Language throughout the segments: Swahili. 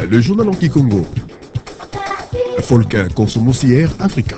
Le journal en Kikongo. Folk consomocière africain.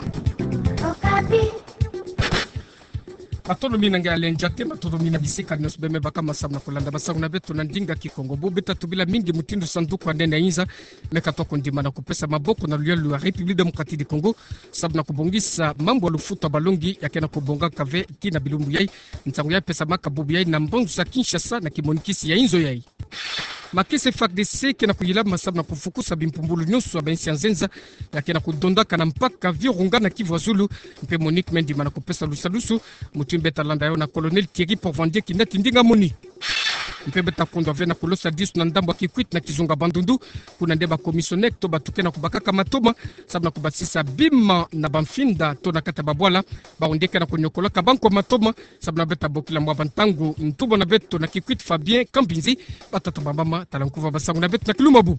Matono minanga alenjate matono mina bisika nosbeme baka masabna kulanda basaguna beto nandinga Kikongo bo beta tubila mingi mutindo sanduku andene inza meka toko ndima na kupesa maboko na luyelu ya République démocratique du Congo sabna kubongisa mambo alufuta balongi yakena kubonga kave tina bilumbu yai ntangu ya pesa maka bubu yai na mbongo za Kinshasa na kimonikisi ya inzo yai makese FARDC kena kuyila masabna kufukusa bimpumbulu nyusu abensi anzenza yakena kudondaka na mpaka virunga na Kivu Zulu mpe Monique Mendima na kupesa lusalusu mutumbeta landa yo na Colonel Thierry Porvandier kinati ndinga Monique mpe beta kondo vena kulosa disu na ndambo kikwit na Kizunga Bandundu kuna ndeba commissionnaire to batukena kubakaka matoma sabna kubasisa bima na bamfinda to na kata babwala baondeka na kunyokola kabanko matoma sabna beta bokila mwa bantangu ntubo na beto na kikwit Fabien Kambinzi batatu bambama talankuva basangu na beto na Kilumabu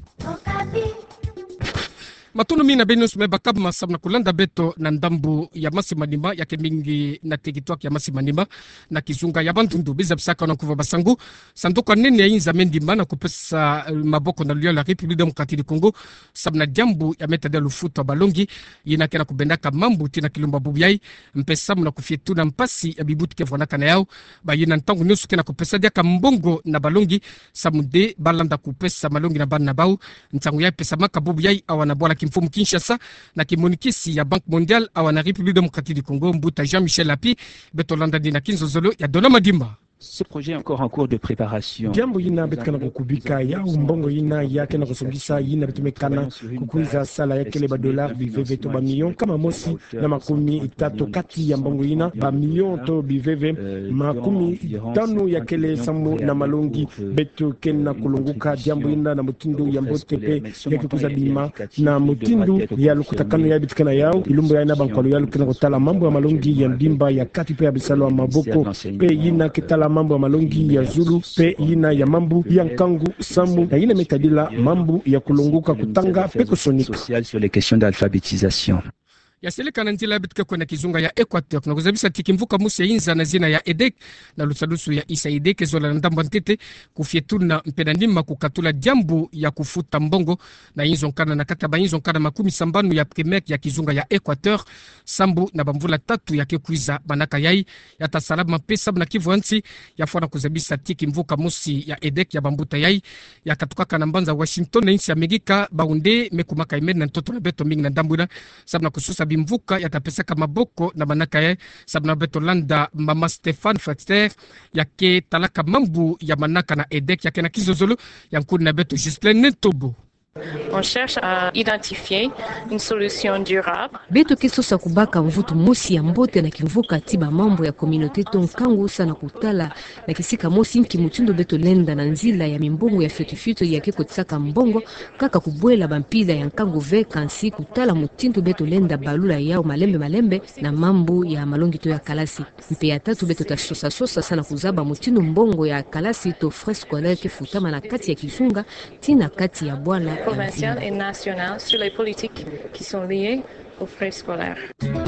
matono mina benus me bakab masab na kulanda beto na ndambu ya Masimanima yake mingi na tegitwak ya Masimanima na Kizunga ya Bandundu bizabsaka na kuva basangu sanduka nene ya inza mendima na kupesa maboko na luya la République démocratique du Congo sabna jambu ya meta de lufuto balongi yina kena kubendaka mambu tina Kilumba Bubiyai mpesamu na kufietu na mpasi ya bibuti kevwanaka na yao ba yina ntangu nyusu kena kupesa diaka mbongo na balongi samude balanda kupesa malongi na bana na bau ntangu ya pesa maka Bubiyai awana bwala mfumu Kinshasa na kimonikisi ya Banque Mondiale awana République démocratique du Congo mbuta Jean-Michel Api betolanda dina kinzozolo ya Dona Madimba. Ce projet est encore en cours de préparation. Jambo yina betkana kukubika ya mbongo yina yake na kusongisa yina betumekana kukuiza sala yake le $, biveve to ba million kama mosi na makumi itatu kati ya mbongo yina ba million to biveve makumi tano yake le samu na malongi beto kena kulunguka jambo yina na mutindu ya mbotepe yake kuza bima na mutindu ya lukutakano ya betkana yao ilumbo ya ina bankolo ya lukena kutala mambo ya malongi ya ndimba ya kati pe ya bisalo wa maboko pe yina kitala mambo ya malongi ya Zulu pe yina ya mambu ya nkangu samu na yina metadila mambu ya kulunguka kutanga pe kusonika social sur les questions d'alphabétisation. Ya seleka na njila bitka kwa na Kizunga ya Equateur na kuzabisa tikimvuka musi ya inza na zina ya EDEC na lusalusu ya Isa EDEC zola na ndamba ntete kufietuna mpena nima kukatula jambu ya kufuta mbongo na inzo nkana na kataba inzo nkana makumi sambanu ya primaire ya Kizunga ya Equateur sambu na bamvula tatu ya kekuiza banaka yai ya tasalama pesa na Kivu ansi ya fwana kuzabisa tikimvuka musi ya EDEC ya bambuta yai ya katukaka na mbanza Washington na insi ya Megika baunde mekumaka imeni na ntoto na beto mingi na ndambuna sabu na kususa bimvuka yatapesaka maboko na manaka ye sabna beto landa mama Stéphane Fexter yake talaka mambu ya manaka na EDEC yake na kizozolo yankuni na beto Gislaine Netobo. On cherche à identifier une solution durable. Beto kisosa kubaka mvutu mosi ya mbote na kivuka tiba mambo ya communauté tonkangu sana kutala na kisika mosi nki mutindo beto lenda na nzila ya mimbongo ya fyotifyoto ya keko tsaka mbongo kaka kubwela bampida ya nkangu veka nsi kutala mutindo beto lenda balula yao malembe na mambo ya malongi to ya kalasi mpe ya tatu beto tasosa sana kuzaba mutindo mbongo ya kalasi to frais scolaire kifutama na kati ya Kizunga tina kati ya bwala Provinciale et nationale sur les politiques qui sont liées aux frais scolaires.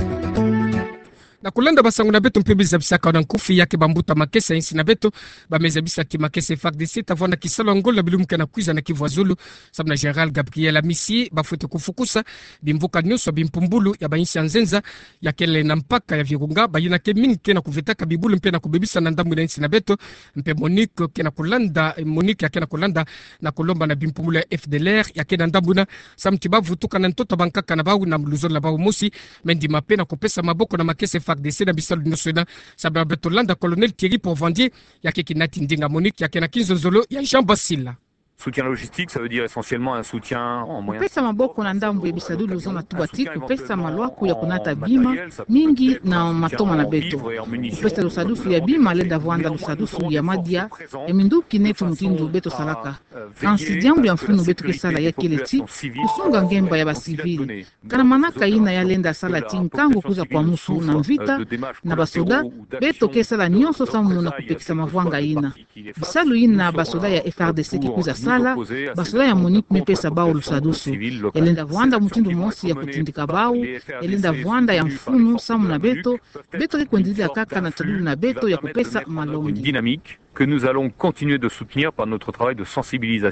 Na kulanda basangu na beto mpebi zabisaka na nkufi yake bambuta makese insi na beto bamezabisa ki makese FARDC tavona kisalo ngola bilumuke na kwiza na Kivu Zulu sabna General Gabriel Amisi bafuete kufukusa bimvuka nyuso bimpumbulu ya bainsi anzenza yakele na mpaka ya Virunga bayina ke mingi kena kuvetaka bibulu mpe na kubebisa na ndambu na insi na beto mpe Monique kena kulanda Monique yakena kulanda na kolomba na bimpumbulu ya FDLR yakena ndambu na samtiba vutuka na ntoto bankaka na bawu na mluzo na bawu musi mendi mapena kupesa maboko na makese FARDC na bisalo nosona sabna beto landa Colonel Thierry Porvandier yake kinati ndinga Monique yake na kinzozolo ya Jean Basila. Soutien logistique, ça veut dire essentiellement un soutien en moyens. Kupesa maboko na ndambu ya bisadulu zona tubati kupesa malwaku ya kunata bima mingi na matoma na beto. Kupesa lusadufu ya bima lenda vwanda lusadufu ya madia eminduki nefu mtindu beto salaka. Ansi jambu ya mfunu beto kesala ya keleti kusunga ngemba ya basivili. Kana manaka ina ya lenda sala tinkangu kuza kwa musu na mvita na basoda beto kesala nyonso samu na kupekisa mavwanga ina. Bisalu ina basoda ya FARDC kikuza sala basoda ya Monique mepesa bao lusadusu elenda vwanda mutindo mosi ya kutindika bao elenda vwanda ya mfunu samu na beto kikuendelea kaka na tadulu na beto ya kupesa malongi dynamique que nous allons continuer de soutenir par notre travail de sensibilisation.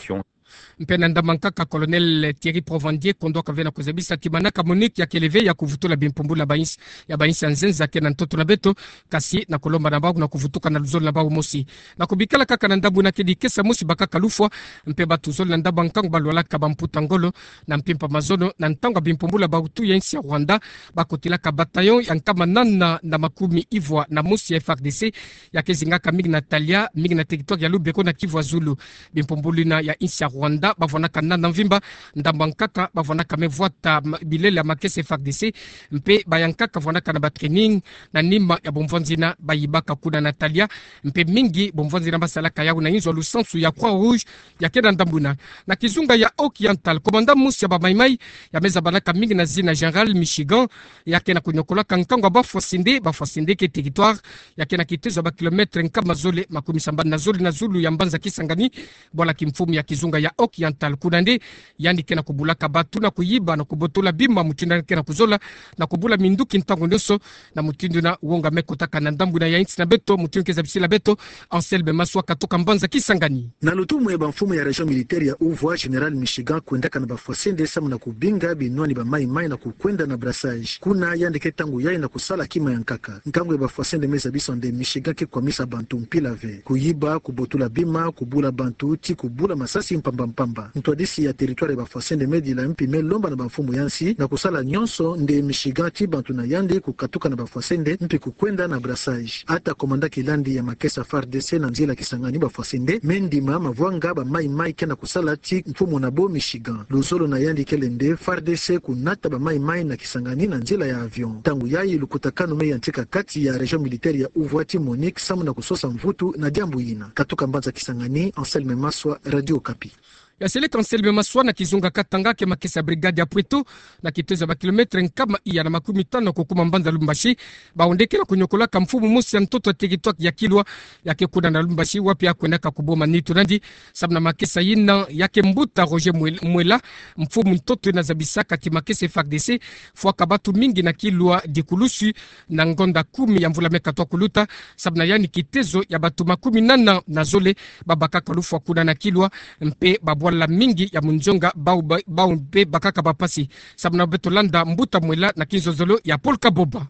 mpena ndamankaka Colonel Thierry Provandier kondoka vena kuzabisa timanaka Monique ya keleve ya kuvutula bimpumbula bainsi ya bainsi nzenza kena ntoto na beto kasi na kolomba na bagu na kuvutuka na luzolo na bagu mosi na kubikala kaka na ndabu na kidikesa mosi bakaka lufwa mpe batuzolo na ndaba nkango balwala kabamputa ngolo na mpimpa mazono na ntanga bimpumbula bautu ya insi ya Rwanda bakotila ka bataillon ya nkama nana na makumi ivwa na mosi ya FARDC ya kezingaka mingi na Talia mingi na territoire ya Lubeko na Kivu Zulu bimpumbulina ya insi ya Rwanda bavonaka nana mvimba ndambankaka bavonaka mevwata bilele ya makese FARDC mpe bayankaka vonaka na batraining na nima ya bomvonzina bayibaka kuna Natalia mpe mingi bomvonzina basalaka yao na inzo lusansu ya Croix Rouge ya kena ndambuna na kizunga ya Occidental komanda musi ya bamaimai ya meza banaka mingi na zina General Michigan ya kena kunyokola kankango bafosinde ke territoire ya kena kitezo ba kilometre nkama zole makumi samba na zole na Zulu ya mbanza Kisangani bola kimfumu ya kizunga ya Occidental kunande yani kena kubulaka batu na kuyiba na kubotola bima mutinda kena kuzola na kubula minduki ntango nyoso na mutindu na uonga mekotaka na ndambu na ya insi na beto mutindu keza bisila beto Anselme Maswa katoka mbanza Kisangani na lutumu ya mfumu ya region militaire ya Uvwa General Michigan kwendaka na bafosende samu na kubinga binwani ba mai na kukwenda na brassage kuna yandeke tangu yai na kusala kima ya nkaka nkango ya bafosende meza bisonde Michigan ke kwa misa bantu mpilave kuyiba kubotula bima kubula bantu ti kubula masasi mpamba ntwadisi ya territoire ya bafosende medi la mpime lomba na bamfumu yansi na kusala nyonso nde Michigan ti bantu na yande kukatuka na bafosende mpi kukwenda na brassage ata komanda kilandi ya makesa FARDC na nzela Kisangani bafosende mendima mavwanga ba mai kena kusala ti mfumu na bo Michigan luzolo na yandi kelende FARDC kunata ba mai na Kisangani na nzela ya avion tangu yai lukutakano me yantika kati ya region militaire ya Uvwati Monique samu na kusosa mvutu na jambu ina katoka mbanza Kisangani Anselme Maswa Radio Kapi ya sele Anselme Maswa na kizunga katanga ke makesa brigade ya Pweto na kitezo ba kilometre nkama iya na makumi tano kukuma mbanza Lumbashi baondeke na kunyokola kamfumu musi ya ntoto ya territoire ya Kilwa yake kuna na Lumbashi wapi akwendaka kuboma nitu nandi sabna makesa yina yake mbuta Roger Mwela mfumu ntoto na zabisaka ti makesa FARDC fwa kabatu mingi na Kilwa dikulusu na ngonda 10 ya mvula meka kuluta sabna yani kitezo ya batu makumi nana na zole babaka kalufwa kuna na Kilwa mpe babu wala mingi ya munjonga bau mpe bakaka bapasi sabna betolanda mbuta Mwela na kinzozolo ya Paul Kaboba.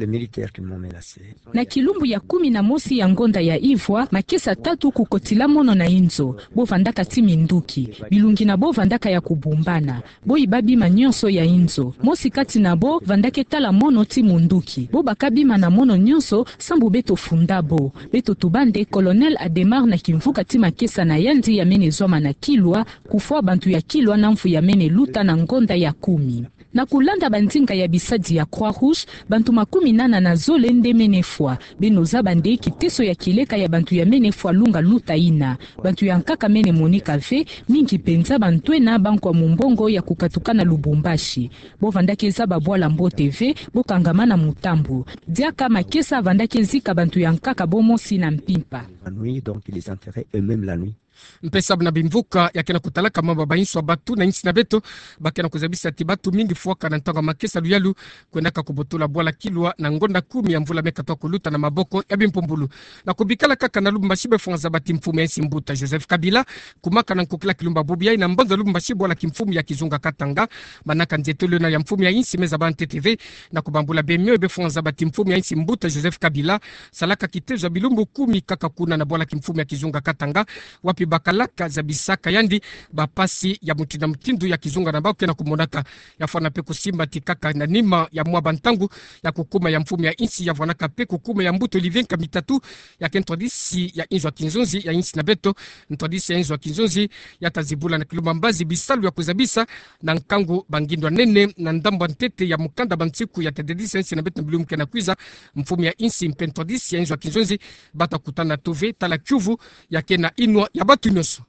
Na kilumbu ya 11 ya ngonda ya Ivwa makesa 3 kukotila mono na inzo bo vandaka timi nduki bilungi na bo vandaka ya kubumbana bo ibabi manyonso ya inzo mosi kati na bo vandake tala mono timu nduki bo bakabima na mono nyonso sambu beto fundabo beto tubande Colonel Ademar na kimvuka tima kesa na yandi ya mene zoma na Kilwa kufua bantu ya Kilwa na mfu ya mene luta na ngonda ya 10 na kulanda bandinga ya bisadi ya Croix Rouge bantu makumi nana na zole nde menefwa benoza bande kiteso ya kileka ya bantu ya menefwa lunga luta ina bantu ya nkaka mene Monika ve mingi penza bantwe na bankwa mumbongo ya kukatukana na Lubumbashi bo vandake za babwala mbo TV bo kangamana mutambu diaka makesa vandake zika bantu ya nkaka bomosi na mpimpa la nuit donc les intérêts eux-mêmes la nuit mpesa na bimvuka yakena kutalaka mamba bainso batu na insi na beto bakena kuzabisa tibatu mingi fuaka na ntanga makesa luyalu kwendaka kubotola bwala Kilwa na ngonda 10 ya mvula meka kuluta na maboko ya bimpumbulu na kubikala kaka na Lubumbashi befonza bati mfumu ya insi mbuta Joseph Kabila kumaka na nkukila kilumba bubia ina mbanza Lubumbashi bwala kimfumu ya kizunga katanga manaka nzetolo na ya mfumu ya insi meza bante TV na kubambula bemyo befonza bati mfumu ya insi mbuta Joseph Kabila salaka kitezo bilumbu 10 kaka kuna na bwala kimfumu ya kizunga katanga wapi bakalaka za bisaka yandi bapasi ya mutina mtindu ya kizunga na bako na kumonaka ya fana pe kusimba tikaka na nima ya mwa bantangu ya kukuma ya mfumu ya insi ya fana pe kukuma ya mbuto Olivier Kamitatu ya kentodisi ya inzo kinzonzi ya insi na beto ntodisi ya inzo kinzonzi ya tazibula na kilumambazi bisalu ya kuzabisa na nkangu bangindwa nene na ndamba ntete ya mukanda bantsiku ya tededisi insi na beto mbilumke na kwiza mfumu ya insi mpentodisi ya inzo kinzonzi bata kutana tove tala Kivu ya kena inwa ya batu nyoso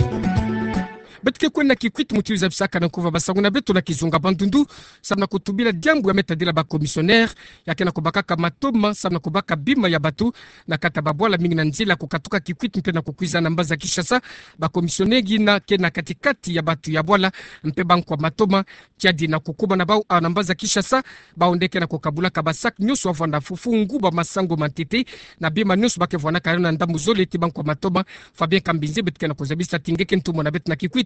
betike kwenda kikwiti mutiliza bisaka na kuva basanguna beto na kizunga bandundu sabna kutubila jambu ya metadila ba commissionnaire yakena kubaka matoma sabna kubaka bima ya batu na kata babwala mingi na nzila kukatuka kikwiti mpe na kukwiza na mbaza Kishasa ba commissionnaire gina kena katikati ya batu ya bwala mpe bankwa matoma kiadi na kukuba na bau na mbaza Kishasa baondeke na kukabula kabasak nyusu wavanda fufu nguba masango mantete na bima nyusu bake vwana karena ndambu zole ti bankwa matoma Fabien Kambinze betike na kuzabisa tingeke ntumo na betu na kikwiti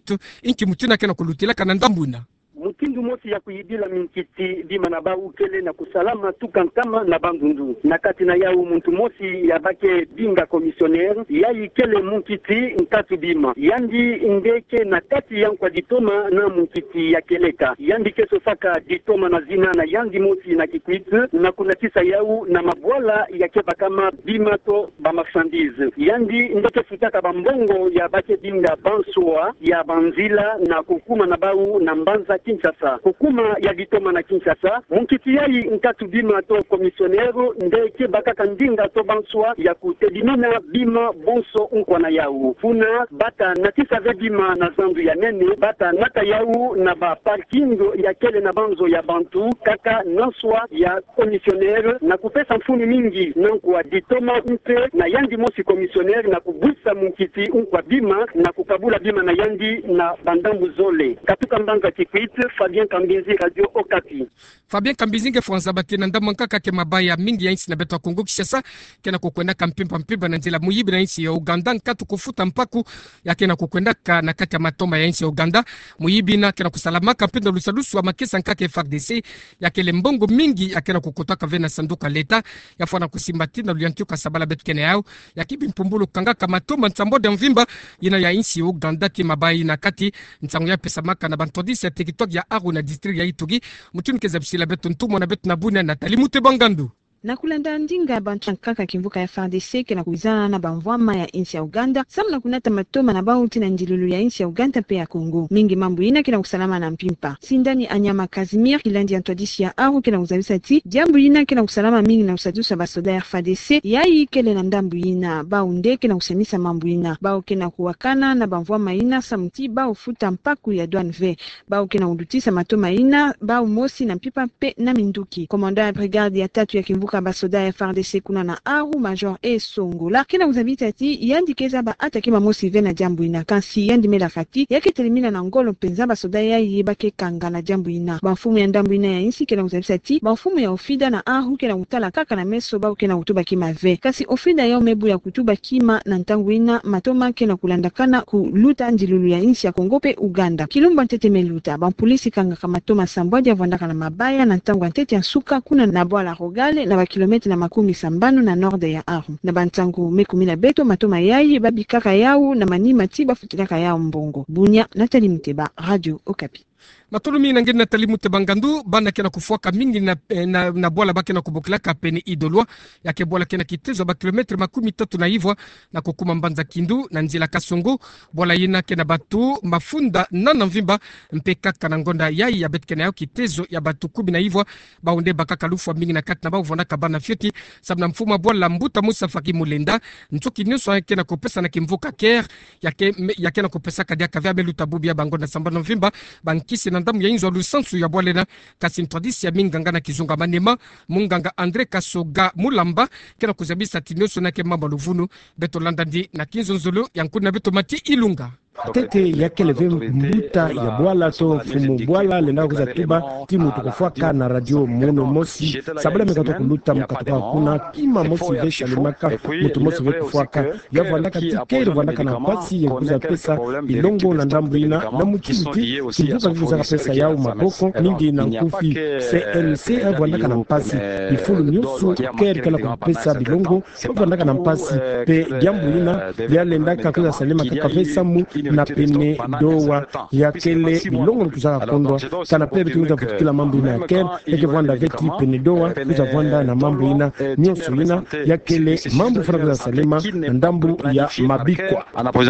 kikwit inki mutina kena kulutila kana ndambuna mutindu mosi ya kuyidila minkiti bima na ba ukele na kusalama tukankama na bandundu na kati na yau muntu mosi ya bake binga komisioner ya ikele munkiti nkatu bima yandi ndeke na kati yankwa ditoma na munkiti ya keleka yandi keso saka ditoma na zina na yandi mosi na kikwit na kuna tisa yau na mabwala ya keba kama bima to ba marchandise yandi ndeke futaka bambongo ya bake binga bansua ya banzila na kukuma na bau na mbanza Kinshasa hukuma ya Gitoma na Kinshasa munkiti yai nkatu bima to komisionero ndeke bakaka ndinga to banswa ya kutedimina bima bonso unkwana yau funa bata natisa ve bima na zandu ya nene bata nata yau na ba parking ya kele na banzo ya bantu kaka nanswa ya komisionero na kupesa mfuni mingi nankwa Gitoma mpe na yandi mosi komisionero na kubusa munkiti unkwa bima na kukabula bima na yandi na bandambu zole katuka mbanga kikwit Fabien Kambizi, Radio Okapi. Fabien Kambizi nge Franza bakina ndamanka kake mabaya mingi ya insi na beto wa Kongo Kishasa kena kukwenda kampimpa na nzila muyibi na insi ya Uganda nkatu kufuta mpaku ya kena kukwenda na kati ya matoma ya insi ya Uganda muyibi na kena kusalamaka mpendo lusalusu wa makisa nkake FARDC ya kele mbongo mingi ya kena kukutaka vena sanduka leta ya fwana kusimbati na luyantiuka sabala betu kene yao ya kibi mpumbulu kangaka matoma ntambode mvimba ina ya insi ya Uganda ki mabayi na kati ntangu ya pesa maka na bantodisi ya TikTok ya Aru na district ya Itugi mutuni keza bisila betu ntumo na betu na buna na talimute bangandu na kulanda ndinga bantu nkaka kimvuka ya FARDC kena kuizana na banvwama ya insi ya Uganda samna kunata matoma na bauti na njilulu ya insi ya Uganda pe ya Kongo mingi mambo ina kena kusalama na mpimpa sindani Anyama Kazimir kilandi antwadisi ya Aru kena kuzabisa ti jambu ina kena kusalama mingi na usadusa basoda ya FARDC yai kele na ndambu ina baunde kena kusemisa mambo ina bao kena kuwakana na banvwama ina samti bao futa mpaku ya douane ve bao kena udutisa matoma ina bao mosi na mpipa pe na minduki komanda ya brigade ya tatu ya kimvuka basoda ya FARDC kuna na Aru Major Songola kena uzabita ti yandi keza ba atake mamosi ve na jambu ina kansi yandi mela kati yake telemina na ngolo penza basoda ya yibake kanga na jambu ina bafumu ya ndambu ina ya insi kena uzabita ti bafumu ya ofida na Aru kena utala kaka na meso ba kena utuba kima ve kasi ofida ya mebu ya kutuba kima na ntangu ina matoma kena kulandakana ku luta njilulu ya insi ya Kongo pe Uganda kilumba ntete meluta ba polisi kanga kama Thomas Sambwaji avandaka na mabaya na ntangu ntete ya suka kuna na bwala Rogale na kilometre na makumi sambano na norde ya Aru na bantangu mekumi na beto matoma yayi babikaka yao na manima tiba futilaka yao mbongo Bunya Nathalie Muteba Radio Okapi. Matulumi na ngeni Nathalie Muteba ngandu bana kena kufuaka mingi na bwala bakena kubukilaka pene idolwa yake bwala kena kitezo ba kilometre makumi tatu na hivwa na kukuma mbanza kindu na nzila Kasongo bwala yina kena batu mafunda nana mvimba mpekaka na ngonda yayi ya betkena yao kitezo ya batu kubi na hivwa baunde bakaka lufu mingi na kati na bao vonaka bana fyoti sabna mfuma bwala mbuta Musa Faki Mulenda ntuki nyuso kena kupesa na kimvuka ker yake kena kupesa kadia kavya meluta bubia bangonda sambano mvimba bankisi na ndamu ya inzo lusansu ya bwalena kasi ntradisi ya minganga na kizunga manema munganga Andre Kasoga Mulamba kena kuzabisa tinyoso na kemamba luvunu beto landandi na kinzo nzolo yankuna beto mati ilunga tete yake leve mbuta ya bwala to fumu bwala lenda kuza tuba timu tukufuaka na radio mono mosi sabala mekato kuluta mkatoka kuna kima mosi vesha limaka mutu mosi vetufuaka ya vandaka tikeri vandaka na pasi ya kuza pesa bilongo na ndambu ina na mchimti kivuka kuza pesa yao maboko mingi na nkufi CNC ya vandaka na pasi ifulu nyusu keri kala kupesa bilongo vandaka na pasi pe jambu ina ya lendaka kuza salima kakavesa mu na pene doa ya kele bilongo kuzaka kondwa kana pepe tumiza kutukila mambo ina ya ker yake vwanda veti pene doa kuza vwanda na mambo ina nyosu ina ya kele mambo fana kuza salema na ndambu ya mabikwa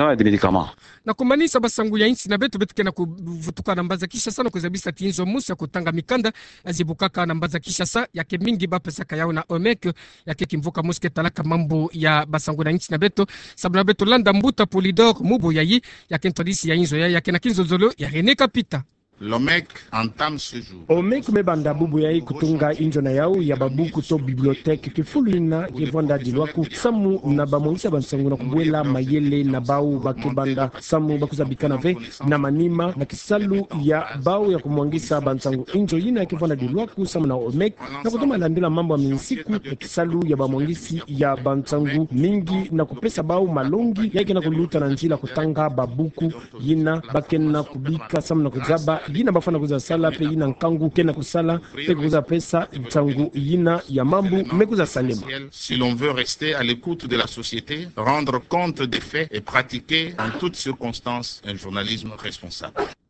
na kumanisa basangu ya insi na betu kena kuvutuka na mbaza kisha sana kuzabisa tinzo musi ya kutanga mikanda azibukaka na mbaza kisha sa yake mingi ba pesa kayao na omek yake kimvuka muske talaka mambo ya basangu na insi na betu sabu na betu landa mbuta polidor mubo yayi yake ntodisi ya inzo yake na kinzo zolo ya Rene Kapita. l'OMEC entame ce jour. OMEC mebanda bubu ya kutunga injo na yao ya babuku to bibliothèque kifulina kivanda dilwaku samu na bamonisa bansangu na kubwela mayele na bau bakibanda samu bakuzabikana ve na manima na kisalu ya bau ya kumwangisa bansangu injo yina kivanda dilwaku samu na OMEC na kutuma landila mambo ya minsiku ya kisalu ya bamwangisi ya bansangu mingi na kupesa bau malongi yake na kuluta na njila kutanga babuku yina bakena kubika samu na kuzaba yina bafana kuza sala pe yina nkangu kena kusala pe kuza pesa tsangu yina ya mambu mekuza salema. Si l'on veut rester à l'écoute de la société, rendre compte des faits et pratiquer en toutes circonstances un journalisme responsable.